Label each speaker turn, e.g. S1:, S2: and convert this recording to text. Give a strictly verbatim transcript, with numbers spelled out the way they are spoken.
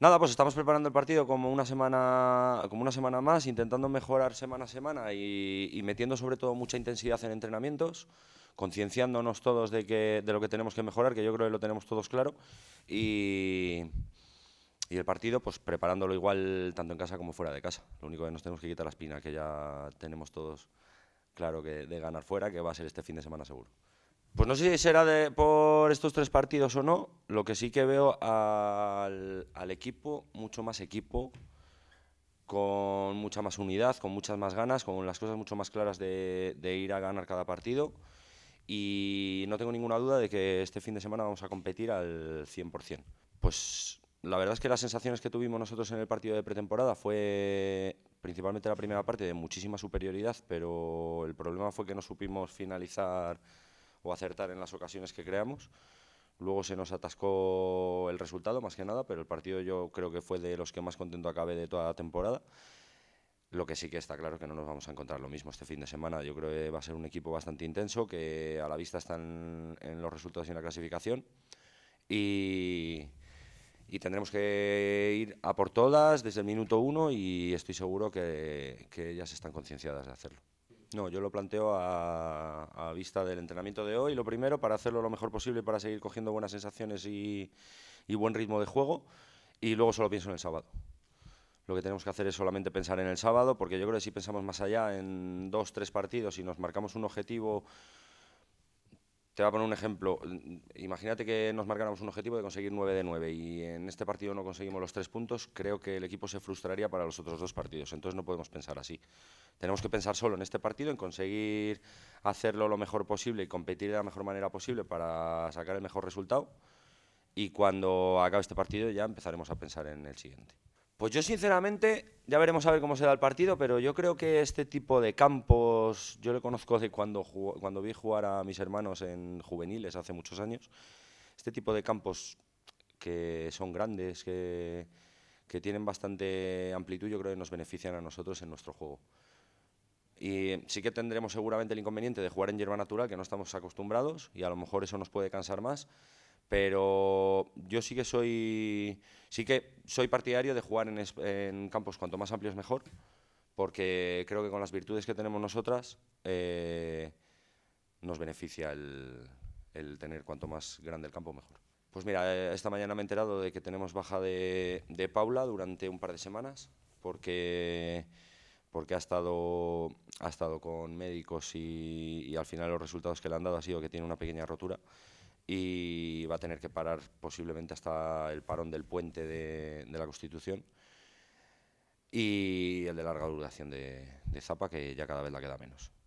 S1: Nada, pues estamos preparando el partido como una semana, como una semana más, intentando mejorar semana a semana y, y metiendo sobre todo mucha intensidad en entrenamientos, concienciándonos todos de, que, de lo que tenemos que mejorar, que yo creo que lo tenemos todos claro, y, y el partido pues preparándolo igual tanto en casa como fuera de casa. Lo único que nos tenemos que quitar la espina, que ya tenemos todos claro que de ganar fuera, que va a ser este fin de semana seguro. Pues no sé si será de, por estos tres partidos o no, lo que sí que veo al, al equipo, mucho más equipo, con mucha más unidad, con muchas más ganas, con las cosas mucho más claras de, de ir a ganar cada partido. Y no tengo ninguna duda de que este fin de semana vamos a competir al cien por cien. Pues la verdad es que las sensaciones que tuvimos nosotros en el partido de pretemporada fue principalmente la primera parte de muchísima superioridad, pero el problema fue que no supimos finalizar o acertar en las ocasiones que creamos. Luego se nos atascó el resultado, más que nada, pero el partido yo creo que fue de los que más contento acabé de toda la temporada. Lo que sí que está claro que no nos vamos a encontrar lo mismo este fin de semana. Yo creo que va a ser un equipo bastante intenso, que a la vista están en los resultados y en la clasificación. Y, y tendremos que ir a por todas desde el minuto uno y estoy seguro que, que ellas están concienciadas de hacerlo. No, yo lo planteo a, a vista del entrenamiento de hoy, lo primero, para hacerlo lo mejor posible, para seguir cogiendo buenas sensaciones y, y buen ritmo de juego, y luego solo pienso en el sábado. Lo que tenemos que hacer es solamente pensar en el sábado, porque yo creo que si pensamos más allá, en dos, tres partidos, y nos marcamos un objetivo. Te voy a poner un ejemplo. Imagínate que nos marcáramos un objetivo de conseguir nueve de nueve y en este partido no conseguimos los tres puntos. Creo que el equipo se frustraría para los otros dos partidos. Entonces no podemos pensar así. Tenemos que pensar solo en este partido, en conseguir hacerlo lo mejor posible y competir de la mejor manera posible para sacar el mejor resultado. Y cuando acabe este partido ya empezaremos a pensar en el siguiente. Pues yo sinceramente, ya veremos a ver cómo se da el partido, pero yo creo que este tipo de campos, yo le conozco de cuando, jugó, cuando vi jugar a mis hermanos en juveniles hace muchos años, este tipo de campos que son grandes, que, que tienen bastante amplitud, yo creo que nos benefician a nosotros en nuestro juego. Y sí que tendremos seguramente el inconveniente de jugar en hierba natural, que no estamos acostumbrados, y a lo mejor eso nos puede cansar más, pero yo sí que soy sí que soy partidario de jugar en, es, en campos cuanto más amplios mejor, porque creo que con las virtudes que tenemos nosotras eh, nos beneficia el, el tener cuanto más grande el campo mejor. Pues mira, esta mañana me he enterado de que tenemos baja de, de Paula durante un par de semanas, porque porque ha estado, ha estado con médicos y, y al final los resultados que le han dado ha sido que tiene una pequeña rotura y va a tener que parar posiblemente hasta el parón del puente de, de la Constitución y el de larga duración de, de Zapa, que ya cada vez la queda menos.